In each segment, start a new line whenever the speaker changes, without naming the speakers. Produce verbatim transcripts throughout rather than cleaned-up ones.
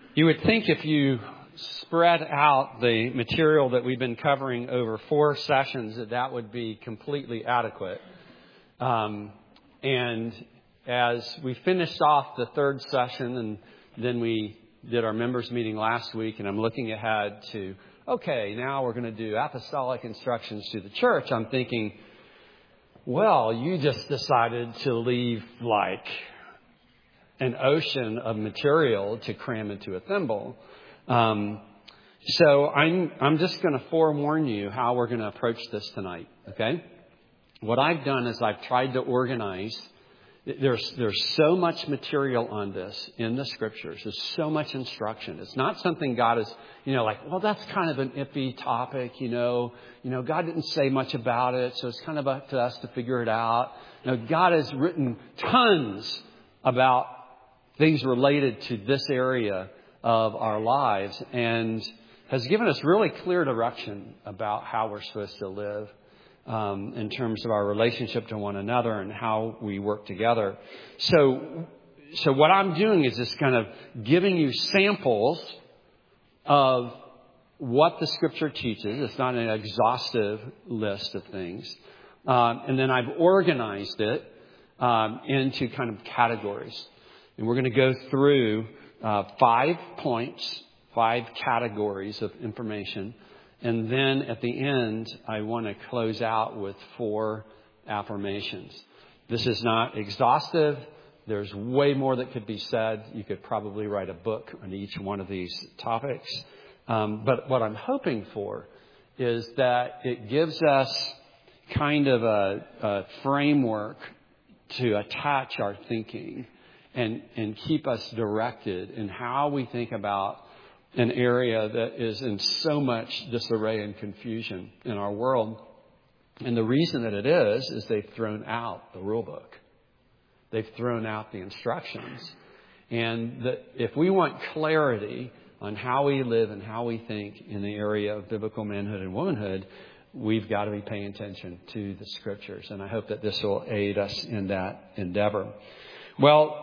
You would think if you spread out the material that we've been covering over four sessions that that would be completely adequate. Um, and as we finished off the third session and then we did our members meeting last week, and I'm looking ahead to, okay, now we're going to do apostolic instructions to the church. I'm thinking, well, you just decided to leave like an ocean of material to cram into a thimble. Um, so I'm I'm just going to forewarn you how we're going to approach this tonight. Okay, what I've done is I've tried to organize. There's there's so much material on this in the scriptures. There's so much instruction. It's not something God is, you know, like, well, that's kind of an iffy topic, you know. You know, God didn't say much about it, so it's kind of up to us to figure it out. You know, God has written tons about things related to this area of our lives and has given us really clear direction about how we're supposed to live um, in terms of our relationship to one another and how we work together. So, so what I'm doing is just kind of giving you samples of what the Scripture teaches. It's not an exhaustive list of things. Um, and then I've organized it um, into kind of categories. And we're going to go through uh, five points, five categories of information. And then at the end, I want to close out with four affirmations. This is not exhaustive. There's way more that could be said. You could probably write a book on each one of these topics. Um, but what I'm hoping for is that it gives us kind of a, a framework to attach our thinking and, and keep us directed in how we think about an area that is in so much disarray and confusion in our world. And the reason that it is, is they've thrown out the rule book. They've thrown out the instructions. And that if we want clarity on how we live and how we think in the area of biblical manhood and womanhood, we've got to be paying attention to the Scriptures. And I hope that this will aid us in that endeavor. Well,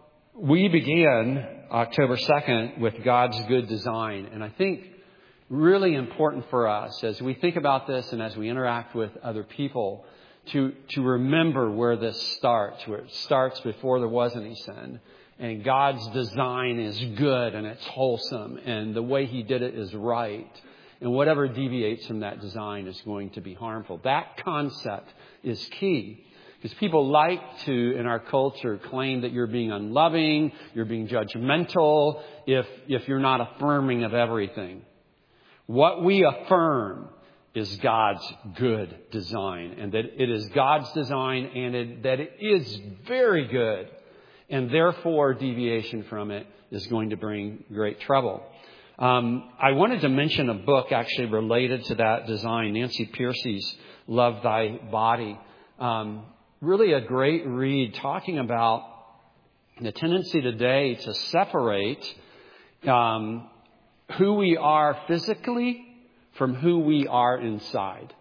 we began October second with God's good design. And I think really important for us as we think about this and as we interact with other people to, to remember where this starts, where it starts before there was any sin. And God's design is good and it's wholesome. And the way He did it is right. And whatever deviates from that design is going to be harmful. That concept is key. Because people like to, in our culture, claim that you're being unloving, you're being judgmental, if if you're not affirming of everything. What we affirm is God's good design, and that it is God's design, and it, that it is very good, and therefore deviation from it is going to bring great trouble. Um, I wanted to mention a book actually related to that design, Nancy Pearcey's Love Thy Body. Um, Really a great read talking about the tendency today to separate um, who we are physically from who we are inside.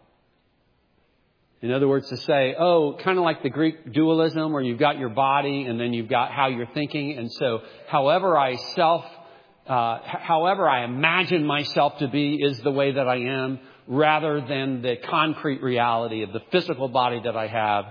In other words, to say, oh, kind of like the Greek dualism where you've got your body and then you've got how you're thinking. And so however I self, uh, however I imagine myself to be is the way that I am, rather than the concrete reality of the physical body that I have,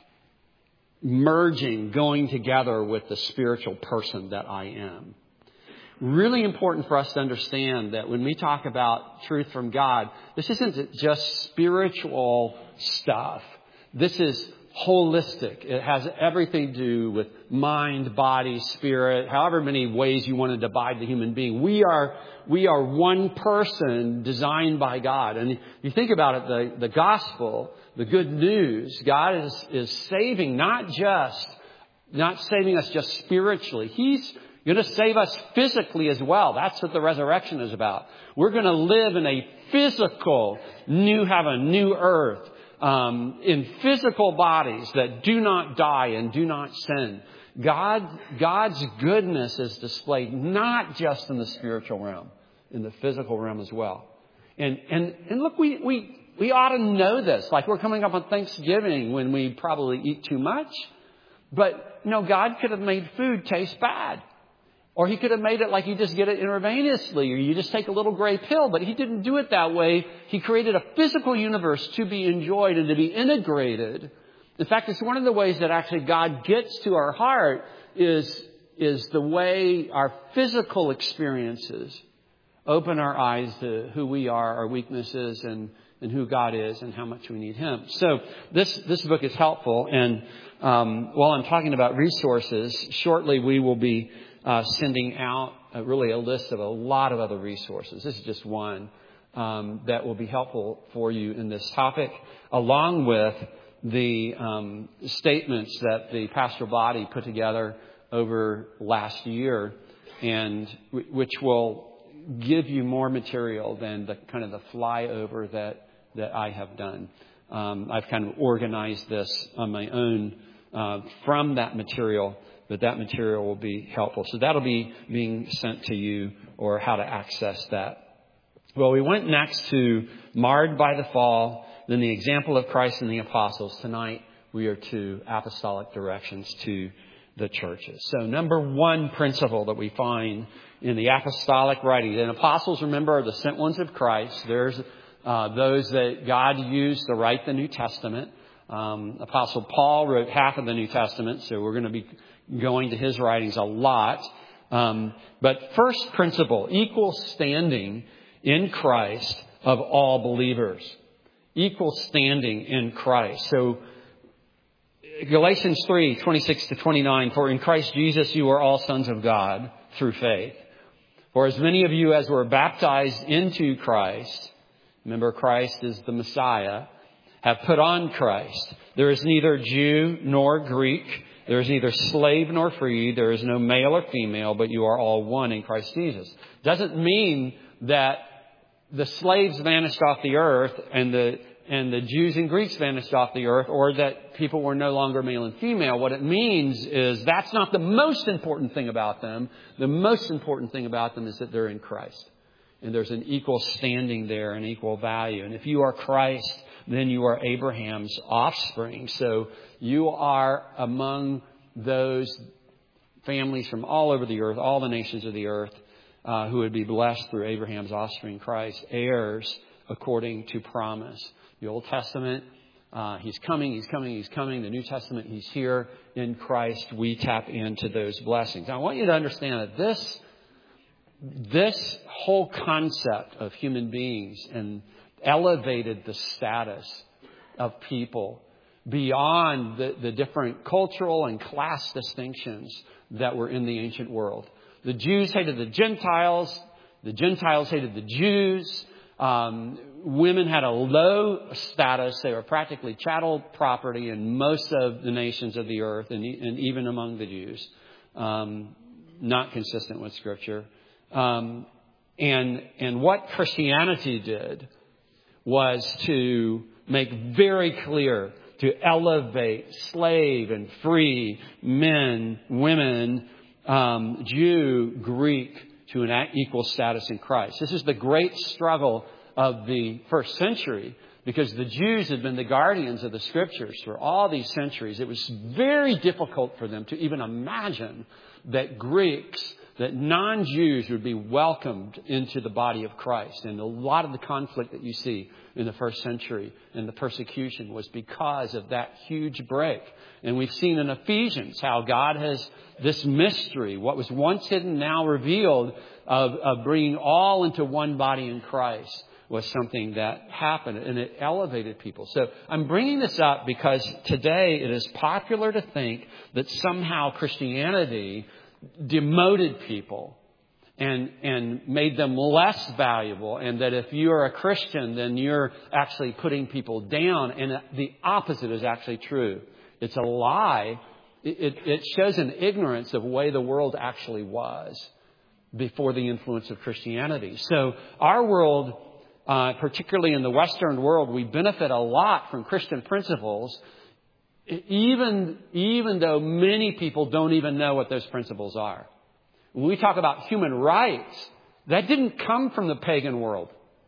merging, going together with the spiritual person that I am. Really important for us to understand that when we talk about truth from God, this isn't just spiritual stuff. This is holistic. It has everything to do with mind, body, spirit, however many ways you want to divide the human being. We are we are one person designed by God. And you think about it, the, the gospel, the good news, God is, is saving not just, not saving us just spiritually. He's going to save us physically as well. That's what the resurrection is about. We're going to live in a physical new heaven, new earth. Um, in physical bodies that do not die and do not sin. God, God's goodness is displayed not just in the spiritual realm, in the physical realm as well. And and and look, we we we ought to know this. Like we're coming up on Thanksgiving when we probably eat too much, but no, God could have made food taste bad. Or he could have made it like you just get it intravenously, or you just take a little gray pill. But he didn't do it that way. He created a physical universe to be enjoyed and to be integrated. In fact, it's one of the ways that actually God gets to our heart is, is the way our physical experiences open our eyes to who we are, our weaknesses, and, and who God is and how much we need Him. So this, this book is helpful. And um, while I'm talking about resources, shortly we will be Uh, sending out uh, really a list of a lot of other resources. This is just one um, that will be helpful for you in this topic, along with the um, statements that the pastoral body put together over last year, and w- which will give you more material than the kind of the flyover that that I have done. Um, I've kind of organized this on my own uh, from that material. But that material will be helpful. So that'll be being sent to you, or how to access that. Well, we went next to Marred by the Fall, then the example of Christ and the apostles. Tonight we are to apostolic directions to the churches. So number one principle that we find in the apostolic writings, and apostles, remember, are the sent ones of Christ. There's uh, those that God used to write the New Testament. Um, Apostle Paul wrote half of the New Testament, so we're going to be going to his writings a lot. Um, but first principle, equal standing in Christ of all believers. Equal standing in Christ. So Galatians three, twenty-six to twenty-nine, for in Christ Jesus you are all sons of God through faith. For as many of you as were baptized into Christ, remember Christ is the Messiah, have put on Christ. There is neither Jew nor Greek. There is neither slave nor free. There is no male or female, but you are all one in Christ Jesus. Doesn't mean that the slaves vanished off the earth and the and the Jews and Greeks vanished off the earth, or that people were no longer male and female. What it means is that's not the most important thing about them. The most important thing about them is that they're in Christ. And there's an equal standing there, an equal value. And if you are Christ, then you are Abraham's offspring. So you are among those families from all over the earth, all the nations of the earth, uh, who would be blessed through Abraham's offspring, Christ, heirs according to promise. The Old Testament, uh, He's coming, He's coming, He's coming. The New Testament, He's here. In Christ, we tap into those blessings. Now, I want you to understand that this, this whole concept of human beings and elevated the status of people beyond the, the different cultural and class distinctions that were in the ancient world. The Jews hated the Gentiles. The Gentiles hated the Jews. Um, women had a low status. They were practically chattel property in most of the nations of the earth, and, and even among the Jews. Um, not consistent with Scripture. Um, and and what Christianity did was to make very clear, to elevate slave and free, men, women, um, Jew, Greek, to an equal status in Christ. This is the great struggle of the first century, because the Jews had been the guardians of the Scriptures for all these centuries. It was very difficult for them to even imagine that Greeks, that non-Jews would be welcomed into the body of Christ. And a lot of the conflict that you see in the first century and the persecution was because of that huge break. And we've seen in Ephesians how God has this mystery, what was once hidden, now revealed, of, of bringing all into one body in Christ, was something that happened, and it elevated people. So I'm bringing this up because today it is popular to think that somehow Christianity demoted people and and made them less valuable, and that if you're a Christian, then you're actually putting people down. And the opposite is actually true. It's a lie. It, it shows an ignorance of the way the world actually was before the influence of Christianity. So our world, uh, particularly in the Western world, we benefit a lot from Christian principles, even, even though many people don't even know what those principles are. When we talk about human rights, that didn't come from the pagan world.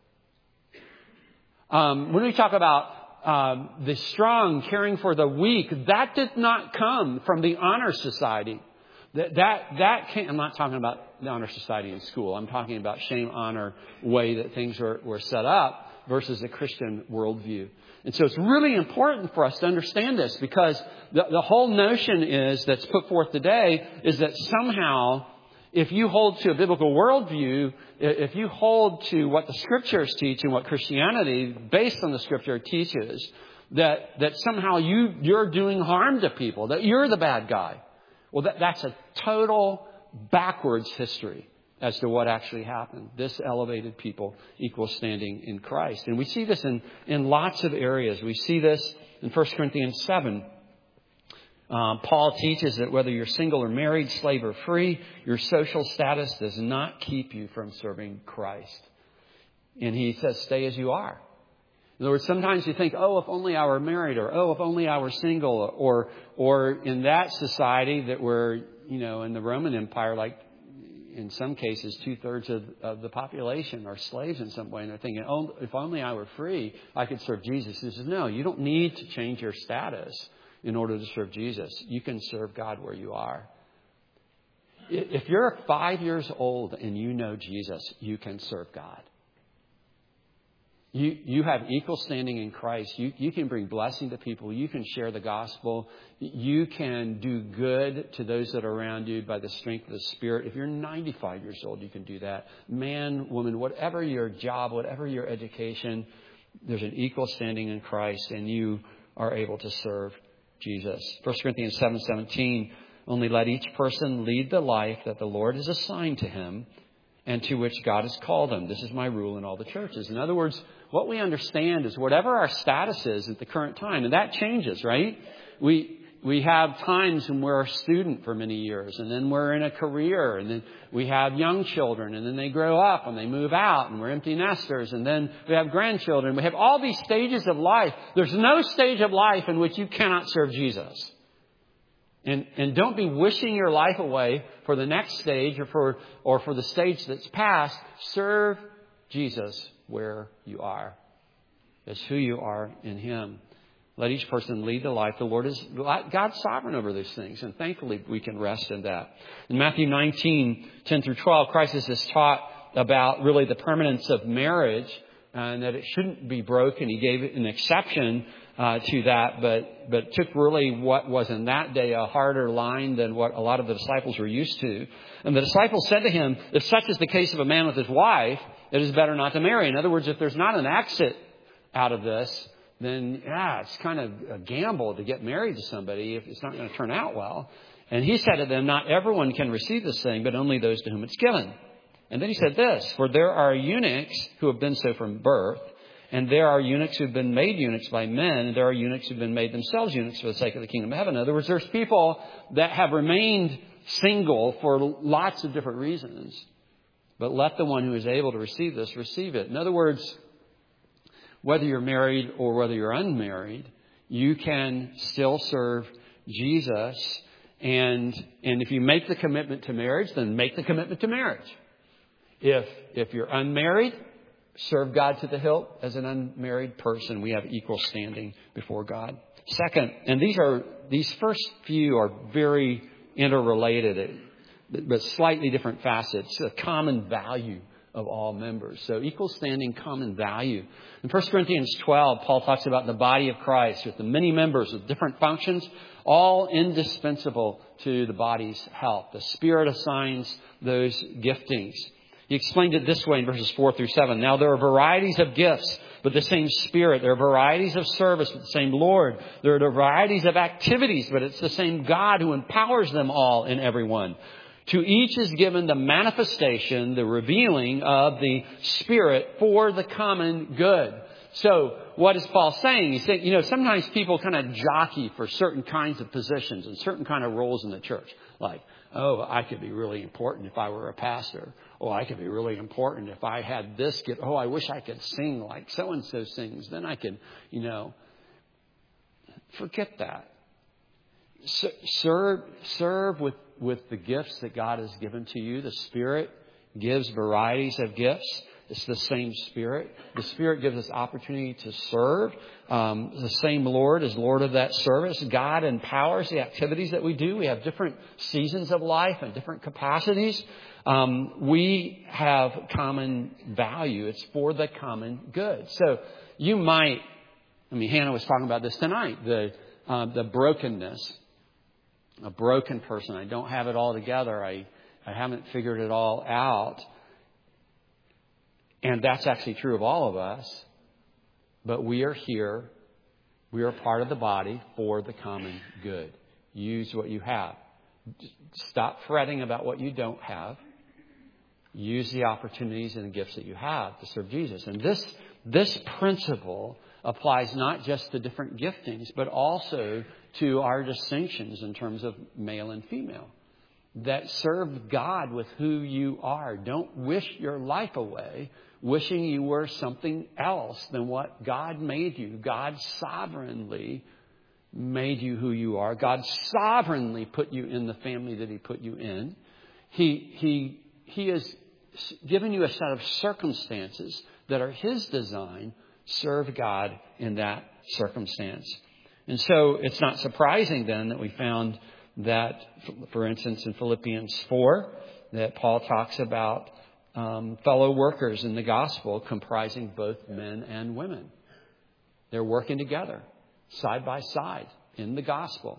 Um, when we talk about uh, the strong caring for the weak, that did not come from the honor society. That, that, that can't, I'm not talking about the honor society in school. I'm talking about shame, honor, way that things are, were set up versus a Christian worldview. And so it's really important for us to understand this, because the, the whole notion is that's put forth today is that somehow if you hold to a biblical worldview, if you hold to what the Scriptures teach and what Christianity, based on the Scripture, teaches, that, that somehow you, you're doing harm to people, that you're the bad guy. Well, that, that's a total backwards history as to what actually happened. This elevated people equal standing in Christ. And we see this in, in lots of areas. We see this in First Corinthians seven. Um, Paul teaches that whether you're single or married, slave or free, your social status does not keep you from serving Christ. And he says, stay as you are. In other words, sometimes you think, oh, if only I were married, or oh, if only I were single, or or in that society that we're, you know, in the Roman Empire, like in some cases, two-thirds of, of the population are slaves in some way. And they're thinking, oh, if only I were free, I could serve Jesus. He says, no, you don't need to change your status in order to serve Jesus. You can serve God where you are. If you're five years old and you know Jesus, you can serve God. You you have equal standing in Christ. You, you can bring blessing to people. You can share the gospel. You can do good to those that are around you by the strength of the Spirit. If you're ninety-five years old, you can do that. Man, woman, whatever your job, whatever your education, there's an equal standing in Christ, and you are able to serve Jesus. First Corinthians seven seventeen, only let each person lead the life that the Lord has assigned to him and to which God has called him. This is my rule in all the churches. In other words, what we understand is whatever our status is at the current time, and that changes, right? We we have times when we're a student for many years, and then we're in a career, and then we have young children, and then they grow up and they move out, and we're empty nesters, and then we have grandchildren. We have all these stages of life. There's no stage of life in which you cannot serve Jesus. And and don't be wishing your life away for the next stage or for or for the stage that's past. Serve Jesus where you are, as who you are in Him. Let each person lead the life. The Lord is God's sovereign over these things, and thankfully we can rest in that. In Matthew nineteen, ten through twelve, Christ has taught about really the permanence of marriage and that it shouldn't be broken. He gave an exception Uh, to that, but but took really what was in that day a harder line than what a lot of the disciples were used to. And the disciples said to him, if such is the case of a man with his wife, it is better not to marry. In other words, if there's not an exit out of this, then yeah, it's kind of a gamble to get married to somebody if it's not going to turn out well. And he said to them, not everyone can receive this thing, but only those to whom it's given. And then he said this, for there are eunuchs who have been so from birth, and there are eunuchs who've been made eunuchs by men, and there are eunuchs who've been made themselves eunuchs for the sake of the kingdom of heaven. In other words, there's people that have remained single for lots of different reasons. But let the one who is able to receive this, receive it. In other words, whether you're married or whether you're unmarried, you can still serve Jesus. And, and if you make the commitment to marriage, then make the commitment to marriage. If, if you're unmarried, serve God to the hilt as an unmarried person. We have equal standing before God. Second, and these are these first few are very interrelated, but slightly different facets. A common value of all members. So equal standing, common value. In First Corinthians twelve, Paul talks about the body of Christ with the many members with different functions, all indispensable to the body's health. The Spirit assigns those giftings. He explained it this way in verses four through seven. Now there are varieties of gifts, but the same Spirit. There are varieties of service, but the same Lord. There are varieties of activities, but it's the same God who empowers them all in everyone. To each is given the manifestation, the revealing of the Spirit for the common good. So what is Paul saying? He's saying, you know, sometimes people kind of jockey for certain kinds of positions and certain kind of roles in the church. Like, oh, I could be really important if I were a pastor. Oh, I could be really important if I had this gift. Oh, I wish I could sing like so-and-so sings. Then I could, you know, forget that. Serve, serve with, with the gifts that God has given to you. The Spirit gives varieties of gifts. It's the same Spirit. The Spirit gives us opportunity to serve. Um, the same Lord is Lord of that service. God empowers the activities that we do. We have different seasons of life and different capacities. Um, we have common value. It's for the common good. So you might, I mean, Hannah was talking about this tonight, the uh, the brokenness. A broken person. I don't have it all together. I, I haven't figured it all out. And that's actually true of all of us. But we are here. We are part of the body for the common good. Use what you have. Stop fretting about what you don't have. Use the opportunities and the gifts that you have to serve Jesus. And this, this principle applies not just to different giftings, but also to our distinctions in terms of male and female. That serve God with who you are. Don't wish your life away, wishing you were something else than what God made you. God sovereignly made you who you are. God sovereignly put you in the family that He put you in. He, he, he has given you a set of circumstances that are His design. Serve God in that circumstance. And so it's not surprising then that we found that, for instance, in Philippians four, that Paul talks about um, fellow workers in the gospel comprising both men and women. They're working together, side by side, in the gospel.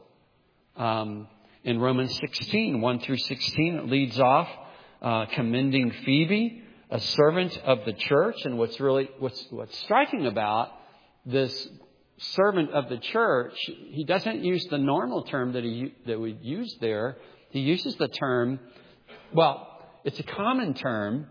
Um, in Romans sixteen, one through sixteen, it leads off uh, commending Phoebe, a servant of the church. And what's really what's what's striking about this servant of the church, he doesn't use the normal term that he that we use there. He uses the term, well, it's a common term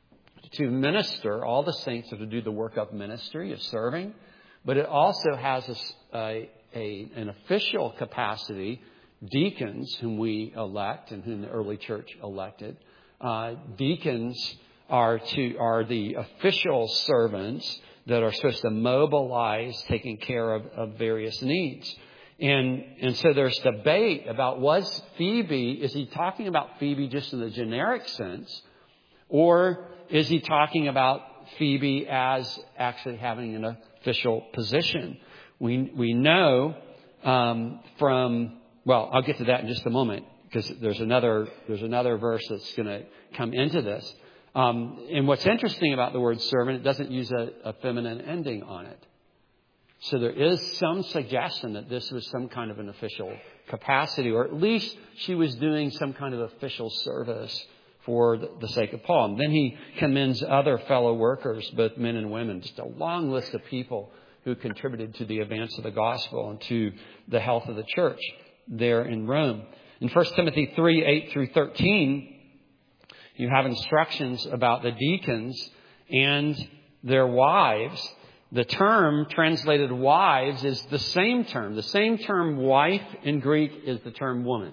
to minister. All the saints are to do the work of ministry, of serving. But it also has a, a, a an official capacity. Deacons, whom we elect and whom the early church elected, uh, deacons are to are the official servants that are supposed to mobilize taking care of, of various needs. And and so there's debate about, was Phoebe, is he talking about Phoebe just in the generic sense? Or is he talking about Phoebe as actually having an official position? We we know um, from, well, I'll get to that in just a moment, because there's another there's another verse that's going to come into this. Um, and what's interesting about the word servant, it doesn't use a, a feminine ending on it. So there is some suggestion that this was some kind of an official capacity, or at least she was doing some kind of official service for the, the sake of Paul. And then he commends other fellow workers, both men and women, just a long list of people who contributed to the advance of the gospel and to the health of the church there in Rome. In First Timothy three, eight through thirteen, you have instructions about the deacons and their wives. The term translated wives is the same term. The same term wife in Greek is the term woman.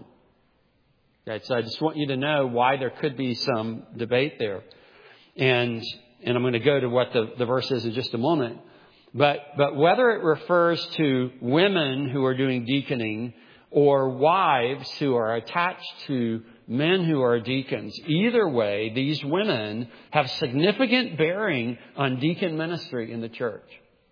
Okay, so I just want you to know why there could be some debate there. And and I'm going to go to what the, the verse is in just a moment. But but whether it refers to women who are doing deaconing or wives who are attached to men who are deacons, either way, these women have significant bearing on deacon ministry in the church.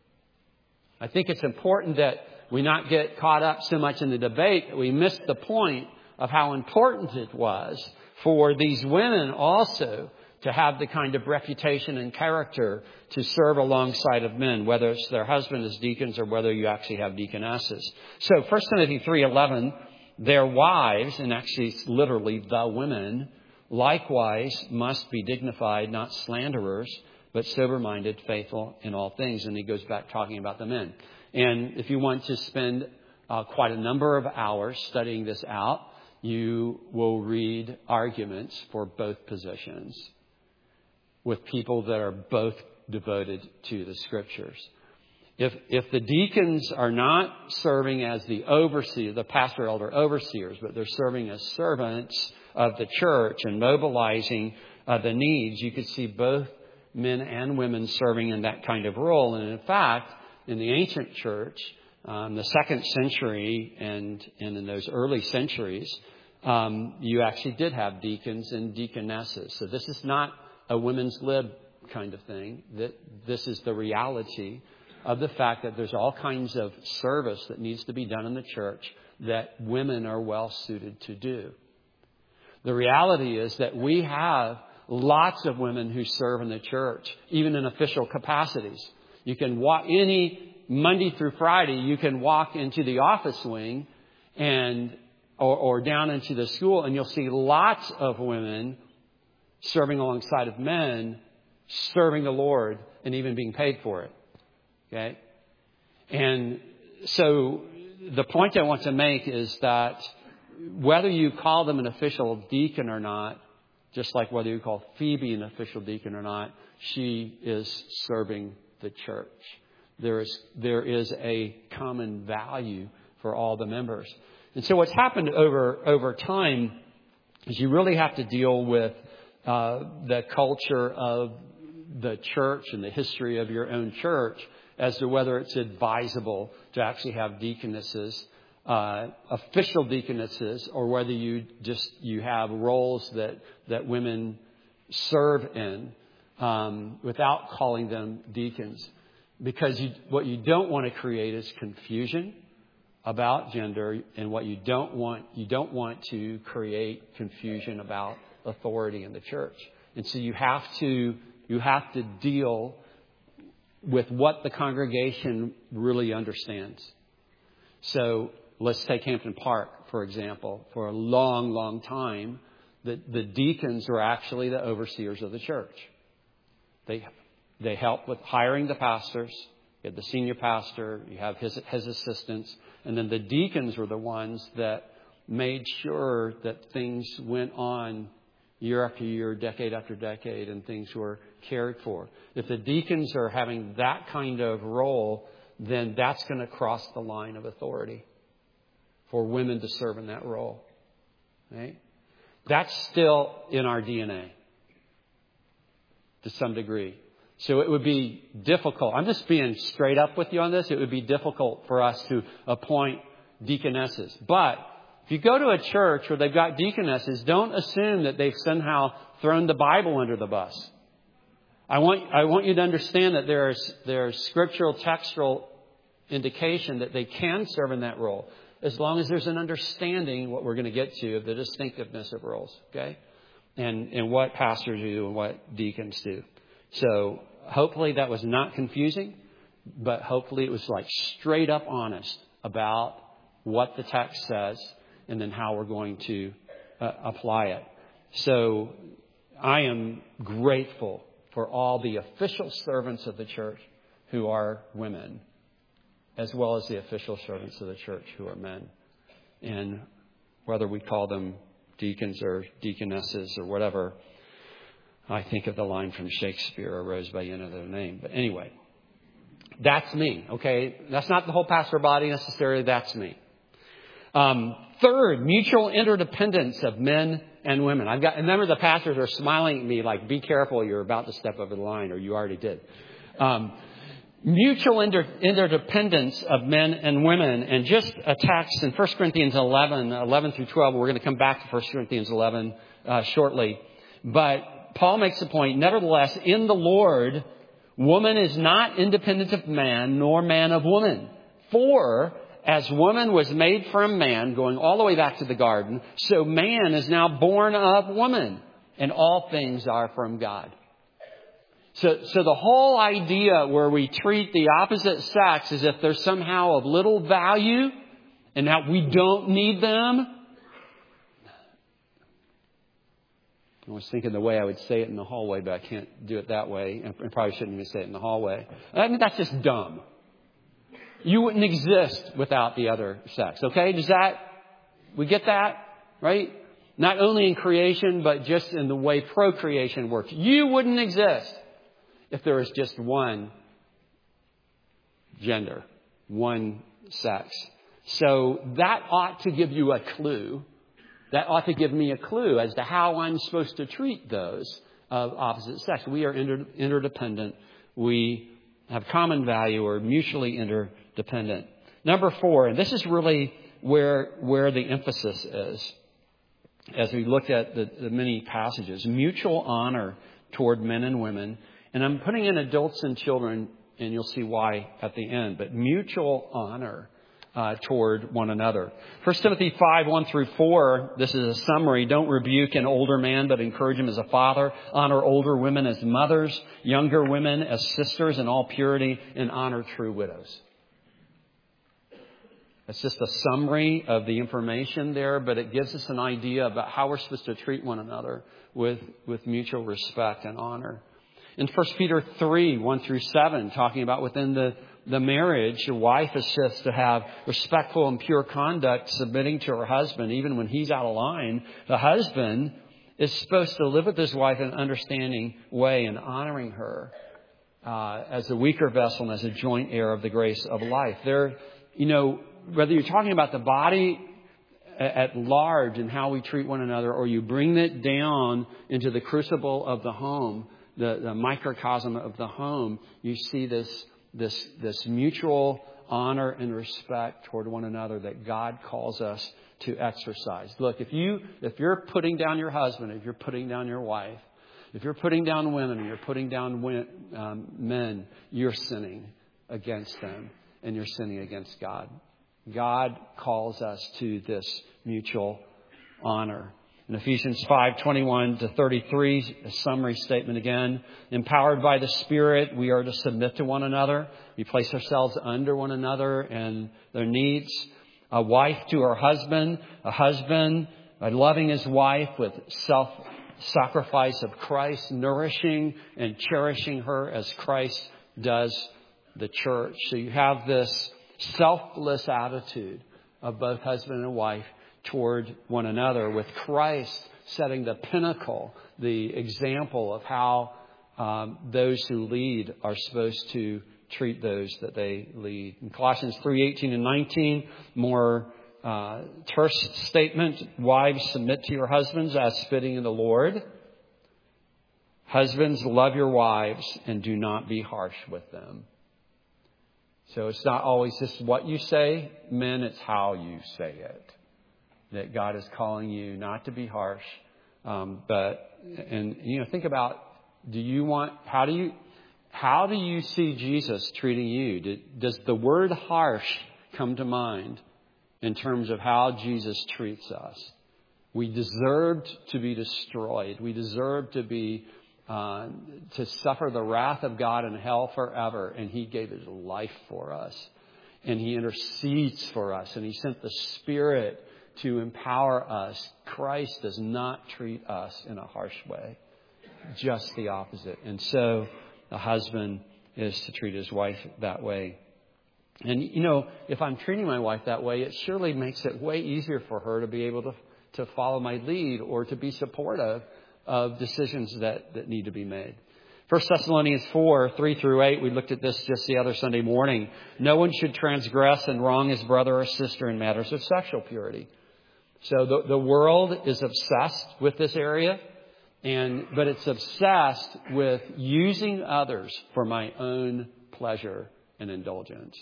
I think it's important that we not get caught up so much in the debate that we miss the point of how important it was for these women also to have the kind of reputation and character to serve alongside of men, whether it's their husband as deacons or whether you actually have deaconesses. So First Timothy three eleven, their wives, and actually it's literally the women, likewise must be dignified, not slanderers, but sober-minded, faithful in all things. And he goes back talking about the men. And if you want to spend uh, quite a number of hours studying this out, you will read arguments for both positions with people that are both devoted to the Scriptures. If if the deacons are not serving as the overseer, the pastor, elder, overseers, but they're serving as servants of the church and mobilizing uh, the needs, you could see both men and women serving in that kind of role. And in fact, in the ancient church, um, the second century and, and in those early centuries, um, you actually did have deacons and deaconesses. So this is not a women's lib kind of thing, that this is the reality of the fact that there's all kinds of service that needs to be done in the church that women are well suited to do. The reality is that we have lots of women who serve in the church, even in official capacities. You can walk any Monday through Friday, you can walk into the office wing and or, or down into the school, and you'll see lots of women serving alongside of men, serving the Lord, and even being paid for it. Okay? And so the point I want to make is that whether you call them an official deacon or not, just like whether you call Phoebe an official deacon or not, she is serving the church. There is, there is a common value for all the members. And so what's happened over, over time is you really have to deal with uh, the culture of the church and the history of your own church as to whether it's advisable to actually have deaconesses, uh, official deaconesses, or whether you just you have roles that, that women serve in um, without calling them deacons. Because you, what you don't want to create is confusion about gender, and what you don't want you don't want to create confusion about authority in the church. And so you have to you have to deal with what the congregation really understands. So let's take Hampton Park, for example. For a long, long time, the, the deacons were actually the overseers of the church. They they help with hiring the pastors. You have the senior pastor, you have his, his assistants, and then the deacons were the ones that made sure that things went on year after year, decade after decade, and things were cared for. If the deacons are having that kind of role, then that's going to cross the line of authority for women to serve in that role. Right? That's still in our D N A to some degree. So it would be difficult. I'm just being straight up with you on this. It would be difficult for us to appoint deaconesses. But if you go to a church where they've got deaconesses, don't assume that they've somehow thrown the Bible under the bus. I want I want you to understand that there's there's scriptural, textual indication that they can serve in that role, as long as there's an understanding, what we're going to get to, of the distinctiveness of roles, okay? And and what pastors do and what deacons do. So hopefully that was not confusing, but hopefully it was like straight up honest about what the text says and then how we're going to uh, apply it. So I am grateful for all the official servants of the church who are women, as well as the official servants of the church who are men. And whether we call them deacons or deaconesses or whatever, I think of the line from Shakespeare, arose by another name. But anyway, that's me, okay? That's not the whole pastor body necessarily. That's me. Um, third, mutual interdependence of men and women. I've got, remember the pastors are smiling at me like, be careful, you're about to step over the line, or you already did. Um, mutual inter, interdependence of men and women. And just a text in First Corinthians eleven, eleven through twelve. We're going to come back to First Corinthians eleven uh, shortly. But Paul makes the point, nevertheless, in the Lord, woman is not independent of man, nor man of woman. For as woman was made from man, going all the way back to the garden, so man is now born of woman, and all things are from God. So, so the whole idea where we treat the opposite sex as if they're somehow of little value and that we don't need them. I was thinking the way I would say it in the hallway, but I can't do it that way. And I probably shouldn't even say it in the hallway. I mean, that's just dumb. You wouldn't exist without the other sex. Okay? Does that, we get that? Right? Not only in creation, but just in the way procreation works. You wouldn't exist if there was just one gender, one sex. So that ought to give you a clue. That ought to give me a clue as to how I'm supposed to treat those of opposite sex. We are inter- interdependent. We have common value or mutually interdependent. Number four, and this is really where, where the emphasis is as we look at the, the many passages, mutual honor toward men and women And I'm putting in adults and children, and you'll see why at the end. But mutual honor uh, toward one another. First Timothy five, one through four, this is a summary. Don't rebuke an older man, but encourage him as a father. Honor older women as mothers, younger women as sisters in all purity, and honor true widows. It's just a summary of the information there, but it gives us an idea about how we're supposed to treat one another with, with mutual respect and honor. In First Peter three, one through seven, talking about within the, the marriage, your wife is supposed to have respectful and pure conduct, submitting to her husband, even when he's out of line. The husband is supposed to live with his wife in an understanding way and honoring her uh, as a weaker vessel and as a joint heir of the grace of life. There, you know, whether you're talking about the body at large and how we treat one another, or you bring it down into the crucible of the home, the, the microcosm of the home, you see this, this, this mutual honor and respect toward one another that God calls us to exercise. Look, if you, if you're putting down your husband, if you're putting down your wife, if you're putting down women, or you're putting down women, um, men, you're sinning against them and you're sinning against God. God calls us to this mutual honor. In Ephesians five, twenty-one to thirty-three, a summary statement again. Empowered by the Spirit, we are to submit to one another. We place ourselves under one another and their needs. A wife to her husband. A husband by loving his wife with self-sacrifice of Christ, nourishing and cherishing her as Christ does the church. So you have this selfless attitude of both husband and wife toward one another, with Christ setting the pinnacle, the example of how um, those who lead are supposed to treat those that they lead. In Colossians three, eighteen and nineteen, more uh, terse statement. Wives, submit to your husbands as fitting in the Lord. Husbands, love your wives and do not be harsh with them. So it's not always just what you say, men, it's how you say it. That God is calling you not to be harsh, um, but, and, you know, think about, do you want, how do you, how do you see Jesus treating you? Did, does the word harsh come to mind in terms of how Jesus treats us? We deserved to be destroyed. We deserved to be Uh, to suffer the wrath of God in hell forever. And He gave His life for us. And He intercedes for us. And He sent the Spirit to empower us. Christ does not treat us in a harsh way. Just the opposite. And so the husband is to treat his wife that way. And, you know, if I'm treating my wife that way, it surely makes it way easier for her to be able to, to follow my lead or to be supportive of decisions that, that need to be made. First Thessalonians four, three through eight, we looked at this just the other Sunday morning. No one should transgress and wrong his brother or sister in matters of sexual purity. So the, the world is obsessed with this area, and but it's obsessed with using others for my own pleasure and indulgence.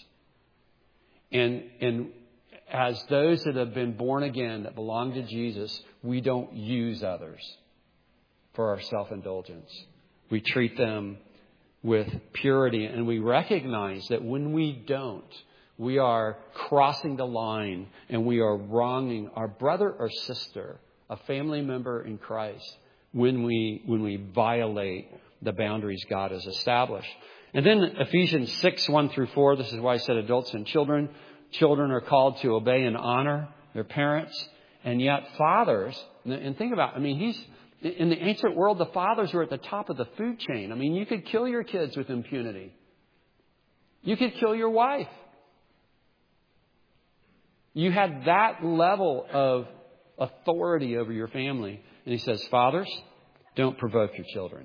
And, and as those that have been born again, that belong to Jesus, we don't use others for our self-indulgence. We treat them with purity, and we recognize that when we don't, we are crossing the line and we are wronging our brother or sister, a family member in Christ, when we when we violate the boundaries God has established. And then Ephesians six, one through four, this is why I said adults and children. Children are called to obey and honor their parents, and yet fathers, and think about, I mean, he's, in the ancient world, the fathers were at the top of the food chain. I mean, you could kill your kids with impunity. You could kill your wife. You had that level of authority over your family. And he says, fathers, don't provoke your children.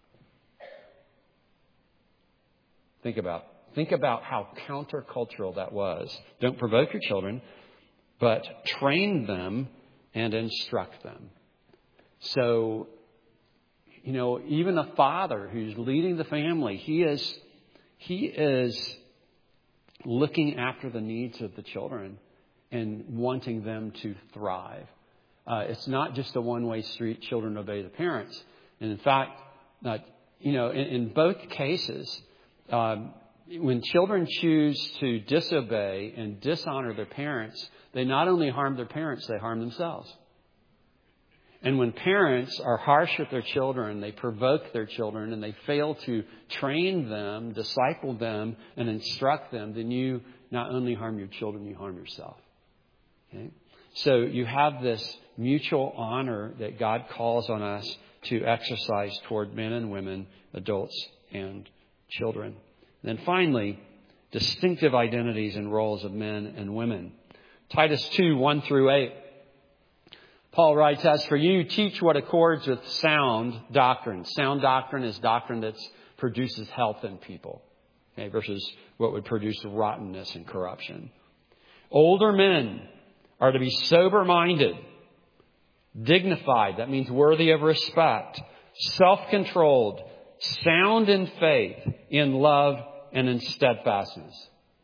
Think about, think about how countercultural that was. Don't provoke your children, but train them and instruct them. So, you know, even a father who's leading the family, he is, he is looking after the needs of the children and wanting them to thrive. Uh, it's not just a one-way street. Children obey the parents. And in fact, uh, you know, in, in both cases, um, when children choose to disobey and dishonor their parents, they not only harm their parents, they harm themselves. And when parents are harsh with their children, they provoke their children, and they fail to train them, disciple them, and instruct them, then you not only harm your children, you harm yourself. Okay? So you have this mutual honor that God calls on us to exercise toward men and women, adults and children. And then finally, distinctive identities and roles of men and women. Titus two, one through eight. Paul writes, as for you, teach what accords with sound doctrine. Sound doctrine is doctrine that produces health in people, okay, versus what would produce rottenness and corruption. Older men are to be sober-minded, dignified, that means worthy of respect, self-controlled, sound in faith, in love, and in steadfastness.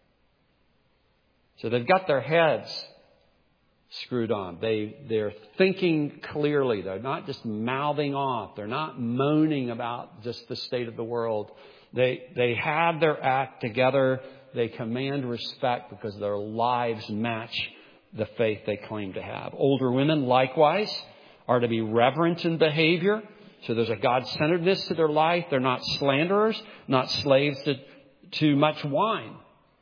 So they've got their heads screwed on. They, they're thinking clearly. They're not just mouthing off. They're not moaning about just the state of the world. They, they have their act together. They command respect because their lives match the faith they claim to have. Older women, likewise, are to be reverent in behavior. So there's a God-centeredness to their life. They're not slanderers, not slaves to too much wine.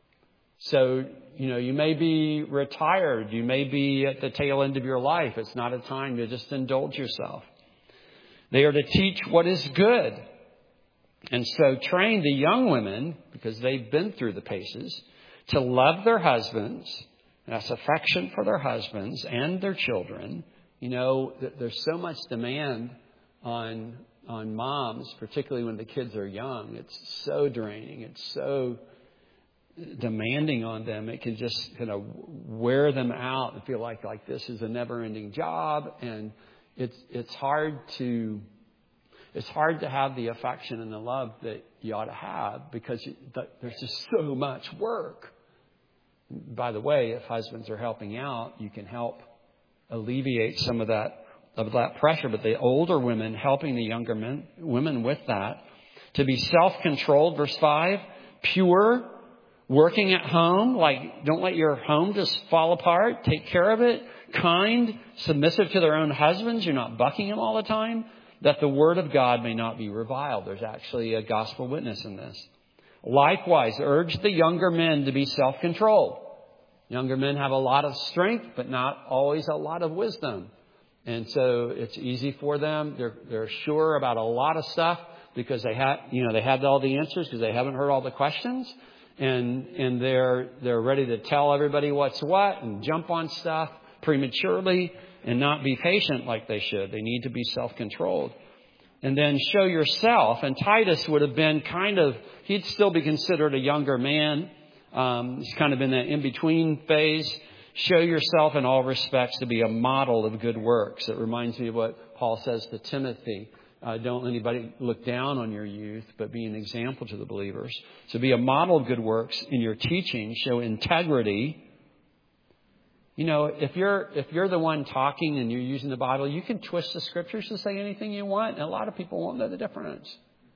So, you know, you may be retired. You may be at the tail end of your life. It's not a time to just indulge yourself. They are to teach what is good. And so train the young women, because they've been through the paces, to love their husbands. That's affection for their husbands and their children. You know, there's so much demand on on moms, particularly when the kids are young. It's so draining. It's so demanding on them. It can just kind of wear them out and feel like like this is a never-ending job, and it's it's hard to it's hard to have the affection and the love that you ought to have because you, there's just so much work. By the way, if husbands are helping out, you can help alleviate some of that of that pressure. But the older women helping the younger men, women with that, to be self-controlled, verse five, pure, working at home, like don't let your home just fall apart. Take care of it. Kind, submissive to their own husbands. You're not bucking them all the time. That the word of God may not be reviled. There's actually a gospel witness in this. Likewise, urge the younger men to be self-controlled. Younger men have a lot of strength, but not always a lot of wisdom. And so it's easy for them. They're, they're sure about a lot of stuff because they have, you know, they have all the answers because they haven't heard all the questions. And, and they're, they're ready to tell everybody what's what and jump on stuff prematurely and not be patient like they should. They need to be self-controlled. And then show yourself. And Titus would have been kind of, he'd still be considered a younger man. Um, he's kind of in that in-between phase. Show yourself in all respects to be a model of good works. It reminds me of what Paul says to Timothy. Uh, don't let anybody look down on your youth, but be an example to the believers. So be a model of good works in your teaching. Show integrity. You know, if you're if you're the one talking and you're using the Bible, you can twist the scriptures to say anything you want, and a lot of people won't know the difference.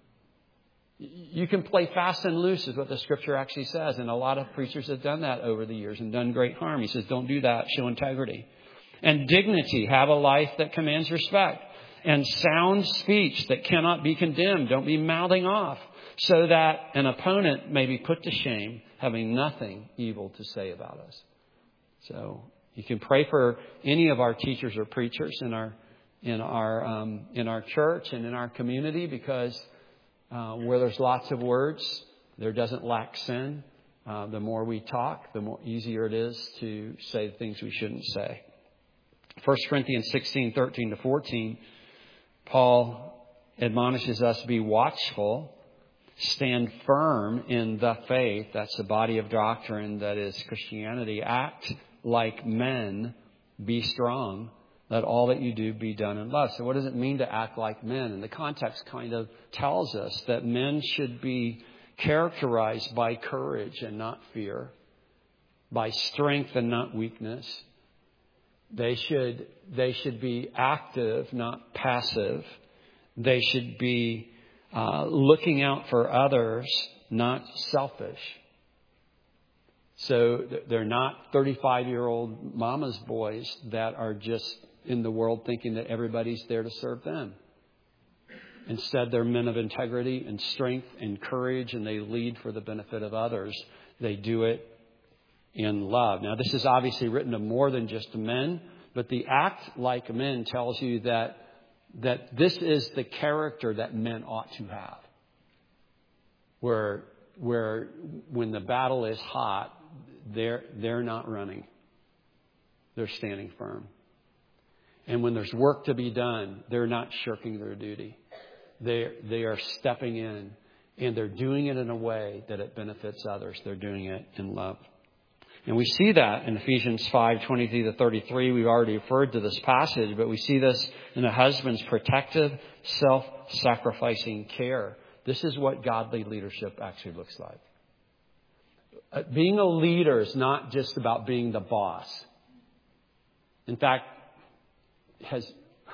You can play fast and loose is what the scripture actually says, and a lot of preachers have done that over the years and done great harm. He says, don't do that. Show integrity. And dignity. Have a life that commands respect. And sound speech that cannot be condemned. Don't be mouthing off, so that an opponent may be put to shame, having nothing evil to say about us. So you can pray for any of our teachers or preachers in our in our um, in our church and in our community, because uh, where there's lots of words, there doesn't lack sin. Uh, the more we talk, the more easier it is to say the things we shouldn't say. First Corinthians sixteen, thirteen to fourteen, Paul admonishes us to be watchful, stand firm in the faith. That's the body of doctrine that is Christianity. Act like men, be strong. Let all that you do be done in love. So what does it mean to act like men? And the context kind of tells us that men should be characterized by courage and not fear, by strength and not weakness. They should, they should be active, not passive. They should be uh, looking out for others, not selfish. So they're not thirty-five-year-old mama's boys that are just in the world thinking that everybody's there to serve them. Instead, they're men of integrity and strength and courage, and they lead for the benefit of others. They do it in love. Now, this is obviously written to more than just men, but the act like men tells you that that this is the character that men ought to have. Where where when the battle is hot, they're they're not running. They're standing firm. And when there's work to be done, they're not shirking their duty. They they are stepping in, and they're doing it in a way that it benefits others. They're doing it in love. And we see that in Ephesians five, twenty-three to thirty-three. We've already referred to this passage, but we see this in a husband's protective, self-sacrificing care. This is what godly leadership actually looks like. Uh, being a leader is not just about being the boss. In fact, it has,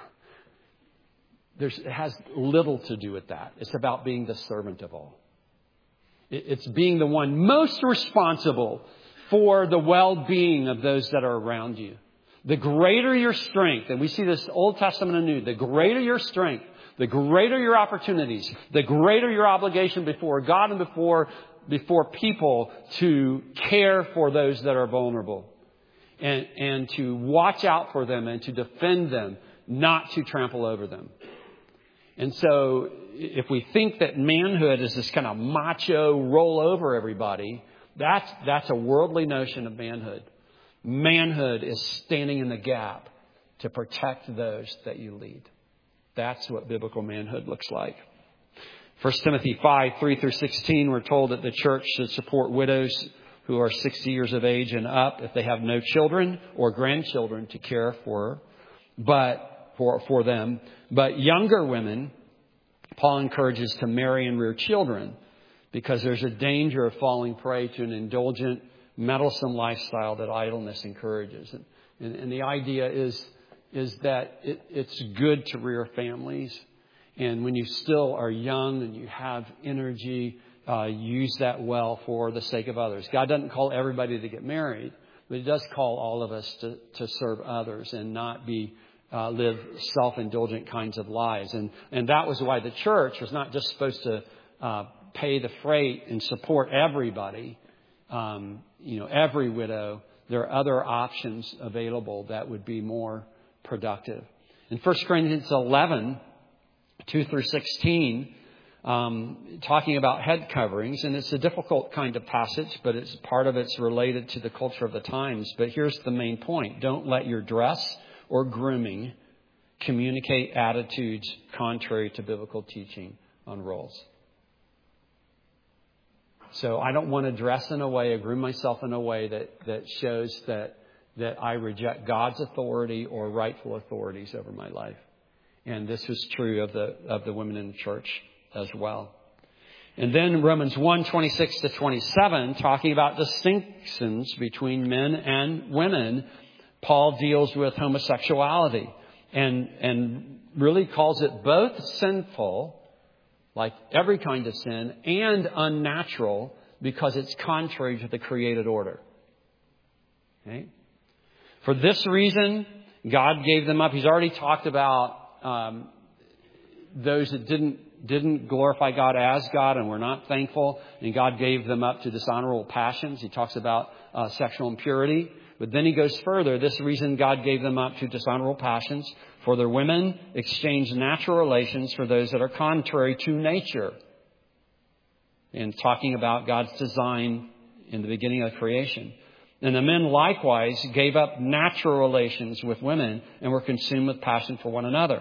there's, it has little to do with that. It's about being the servant of all. It, it's being the one most responsible for the well-being of those that are around you. The greater your strength, and we see this Old Testament and New, the greater your strength, the greater your opportunities, the greater your obligation before God and before, before people to care for those that are vulnerable and, and to watch out for them and to defend them, not to trample over them. And so if we think that manhood is this kind of macho roll over everybody, That's that's a worldly notion of manhood. Manhood is standing in the gap to protect those that you lead. That's what biblical manhood looks like. First Timothy five, three through sixteen, we're told that the church should support widows who are sixty years of age and up if they have no children or grandchildren to care for, but for, for them. But younger women, Paul encourages to marry and rear children, because there's a danger of falling prey to an indulgent, meddlesome lifestyle that idleness encourages. And, and, and the idea is, is that it, it's good to rear families. And when you still are young and you have energy, uh, use that well for the sake of others. God doesn't call everybody to get married, but He does call all of us to, to serve others and not be uh, live self-indulgent kinds of lives. And, and that was why the church was not just supposed to uh, pay the freight and support everybody, um, you know, every widow. There are other options available that would be more productive. In First Corinthians eleven, two through sixteen, um, talking about head coverings, and it's a difficult kind of passage, but it's part of it's related to the culture of the times. But here's the main point. Don't let your dress or grooming communicate attitudes contrary to biblical teaching on roles. So I don't want to dress in a way or groom myself in a way that, that shows that that I reject God's authority or rightful authorities over my life. And this was true of the of the women in the church as well. And then Romans one, twenty-six to twenty-seven, talking about distinctions between men and women, Paul deals with homosexuality and and really calls it both sinful, like every kind of sin, and unnatural because it's contrary to the created order. Okay? For this reason, God gave them up. He's already talked about um, those that didn't didn't glorify God as God and were not thankful, and God gave them up to dishonorable passions. He talks about uh, sexual impurity. But then he goes further. This reason God gave them up to dishonorable passions. For their women exchange natural relations for those that are contrary to nature. And talking about God's design in the beginning of creation. And the men likewise gave up natural relations with women and were consumed with passion for one another.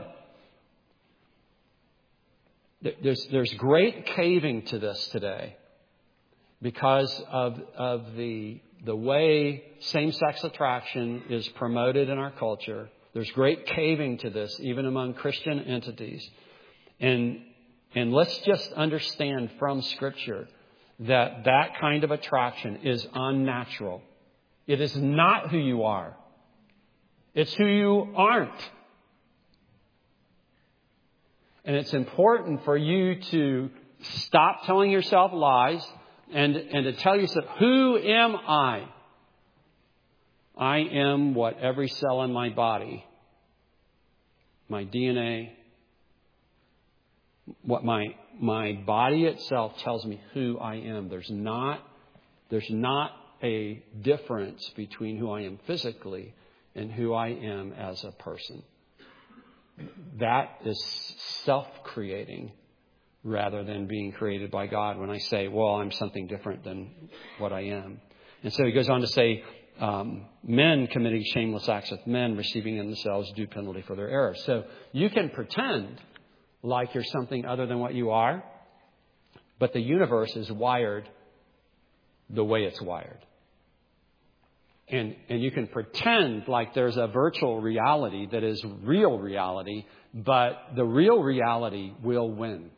There's, there's great caving to this today because of, of the, the way same-sex attraction is promoted in our culture. There's great caving to this, even among Christian entities. And, and let's just understand from Scripture that that kind of attraction is unnatural. It is not who you are. It's who you aren't. And it's important for you to stop telling yourself lies and, and to tell yourself, who am I? I am what every cell in my body, my D N A, what my my body itself tells me who I am. There's not there's not a difference between who I am physically and who I am as a person. That is self-creating rather than being created by God. When I say, well, I'm something different than what I am. And so he goes on to say, um, men committing shameless acts with men, receiving in themselves due penalty for their errors. So you can pretend like you're something other than what you are, but the universe is wired the way it's wired. And, and you can pretend like there's a virtual reality that is real reality, but the real reality will win.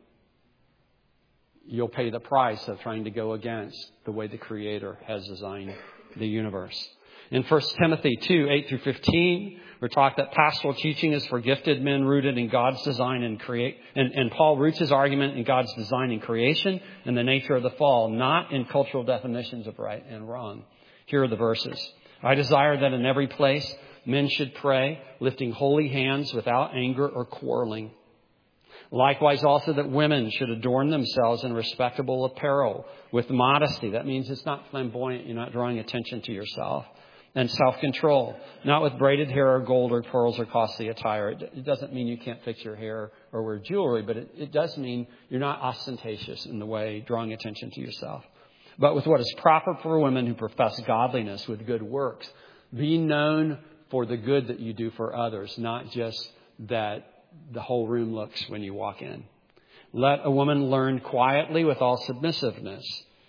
You'll pay the price of trying to go against the way the Creator has designed the universe. In First Timothy two, eight through fifteen, we're taught that pastoral teaching is for gifted men rooted in God's design and create. And, and Paul roots his argument in God's design and creation and the nature of the fall, not in cultural definitions of right and wrong. Here are the verses. I desire that in every place men should pray, lifting holy hands without anger or quarreling. Likewise also that women should adorn themselves in respectable apparel with modesty. That means it's not flamboyant. You're not drawing attention to yourself. And self-control, not with braided hair or gold or pearls or costly attire. It doesn't mean you can't fix your hair or wear jewelry, but it, it does mean you're not ostentatious in the way drawing attention to yourself. But with what is proper for women who profess godliness with good works. Be known for the good that you do for others, not just that the whole room looks when you walk in. Let a woman learn quietly with all submissiveness.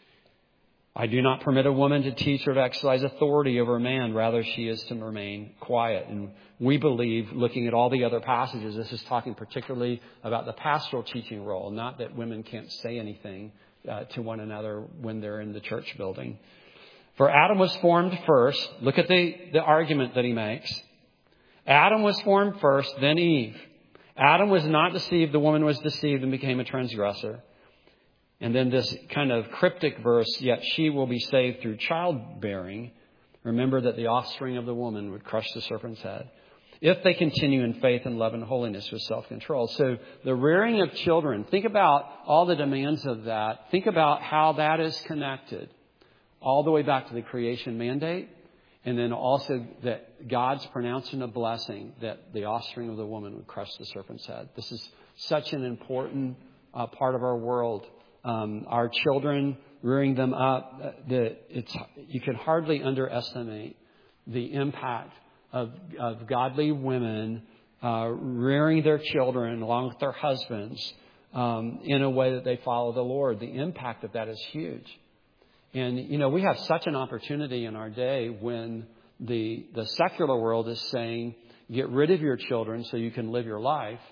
I do not permit a woman to teach or to exercise authority over a man. Rather, she is to remain quiet. And we believe, looking at all the other passages, this is talking particularly about the pastoral teaching role, not that women can't say anything uh, to one another when they're in the church building. For Adam was formed first. Look at the, the argument that he makes. Adam was formed first, then Eve. Adam was not deceived. The woman was deceived and became a transgressor. And then this kind of cryptic verse, yet she will be saved through childbearing. Remember that the offspring of the woman would crush the serpent's head. If they continue in faith and love and holiness with self-control. So the rearing of children, think about all the demands of that. Think about how that is connected all the way back to the creation mandate. And then also that God's pronouncing a blessing that the offspring of the woman would crush the serpent's head. This is such an important uh, part of our world. Um, our children, rearing them up, the, it's, you can hardly underestimate the impact of, of godly women uh, rearing their children along with their husbands um, in a way that they follow the Lord. The impact of that is huge. And, you know, we have such an opportunity in our day when the the secular world is saying, get rid of your children so you can live your life.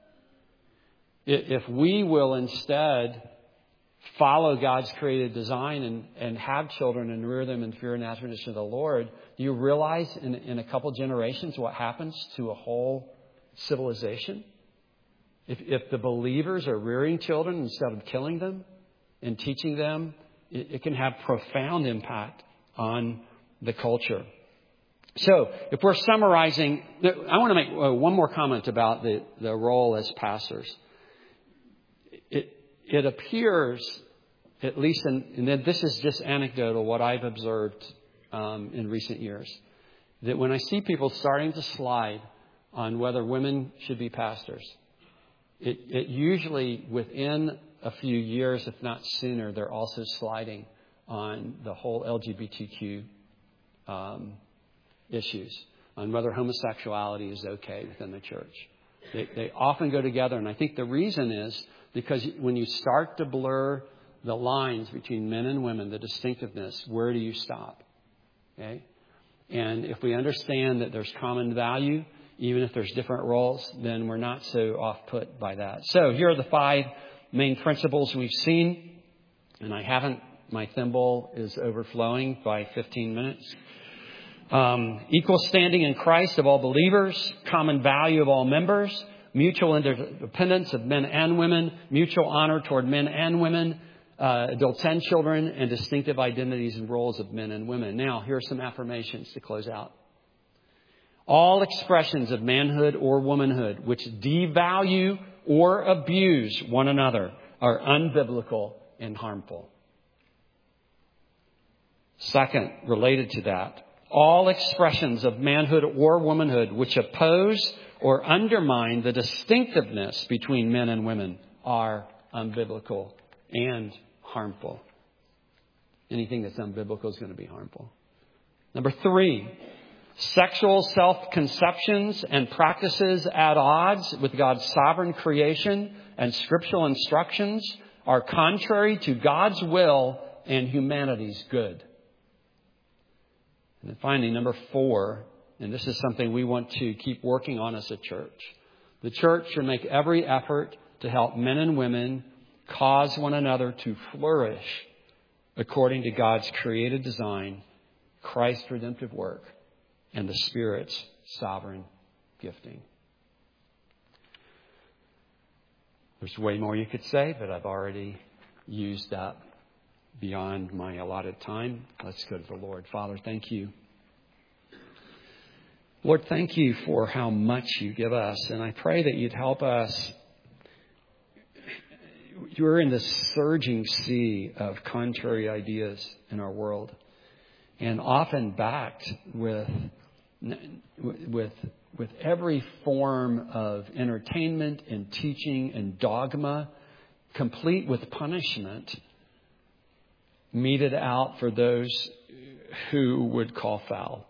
If we will instead follow God's created design and, and have children and rear them in fear and admonition of the Lord, do you realize in, in a couple generations what happens to a whole civilization? If, if the believers are rearing children instead of killing them and teaching them, it, it can have profound impact on the culture. So if we're summarizing, I want to make one more comment about the, the role as pastors. It, It appears, at least, in, and this is just anecdotal, what I've observed um, in recent years, that when I see people starting to slide on whether women should be pastors, it, it usually within a few years, if not sooner, they're also sliding on the whole L G B T Q um, issues, on whether homosexuality is okay within the church. They, they often go together, and I think the reason is because when you start to blur the lines between men and women, the distinctiveness, where do you stop? Okay? And if we understand that there's common value, even if there's different roles, then we're not so off-put by that. So here are the five main principles we've seen. And I haven't, my thimble is overflowing by fifteen minutes. Um, equal standing in Christ of all believers, common value of all members, mutual interdependence of men and women, mutual honor toward men and women, uh, adults and children, and distinctive identities and roles of men and women. Now, here are some affirmations to close out. All expressions of manhood or womanhood which devalue or abuse one another are unbiblical and harmful. Second, related to that, all expressions of manhood or womanhood which oppose or undermine the distinctiveness between men and women are unbiblical and harmful. Anything that's unbiblical is going to be harmful. Number three, sexual self-conceptions and practices at odds with God's sovereign creation and scriptural instructions are contrary to God's will and humanity's good. And then finally, number four, and this is something we want to keep working on as a church. The church should make every effort to help men and women cause one another to flourish according to God's created design, Christ's redemptive work, and the Spirit's sovereign gifting. There's way more you could say, but I've already used up beyond my allotted time. Let's go to the Lord. Father, thank you. Lord, thank you for how much you give us. And I pray that you'd help us. You're in this surging sea of contrary ideas in our world, and often backed with with with every form of entertainment and teaching and dogma, complete with punishment meted out for those who would call foul.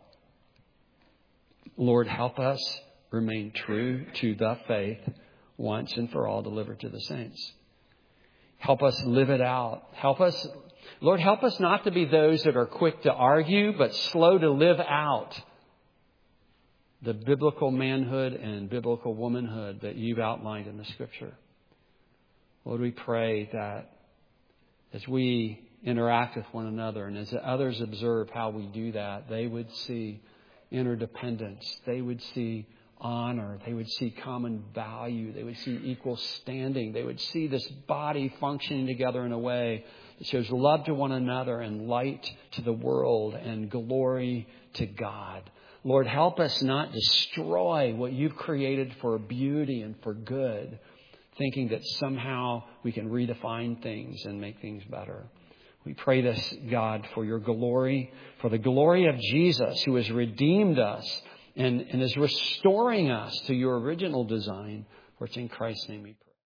Lord, help us remain true to the faith once and for all delivered to the saints. Help us live it out. Help us, Lord, help us not to be those that are quick to argue, but slow to live out the biblical manhood and biblical womanhood that you've outlined in the Scripture. Lord, we pray that as we interact with one another and as others observe how we do that, they would see interdependence. They would see honor. They would see common value. They would see equal standing. They would see this body functioning together in a way that shows love to one another and light to the world and glory to God. Lord, help us not destroy what you've created for beauty and for good, thinking that somehow we can redefine things and make things better. We pray this, God, for your glory, for the glory of Jesus, who has redeemed us and, and is restoring us to your original design. For it's in Christ's name we pray.